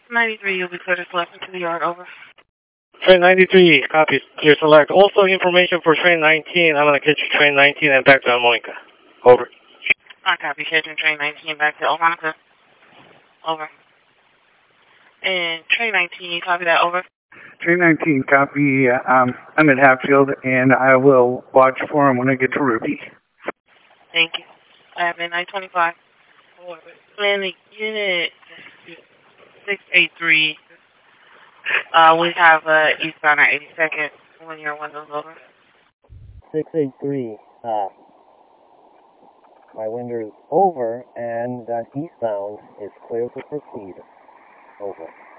93, you'll be clear to select into the yard, over. Train 93, copy, clear select. Also information for train 19, I'm going to catch train 19 and back to Monica. Over. I copy, catching train 19 back to Monica. Over. And train 19, copy that, over. Train 19, copy. I'm at Hatfield, and I will watch for him when I get to Ruby. Thank you. I have midnight 25. Landing unit 683. We have eastbound at 82nd when your window's over. 683, my window is over and eastbound is clear to proceed. Over.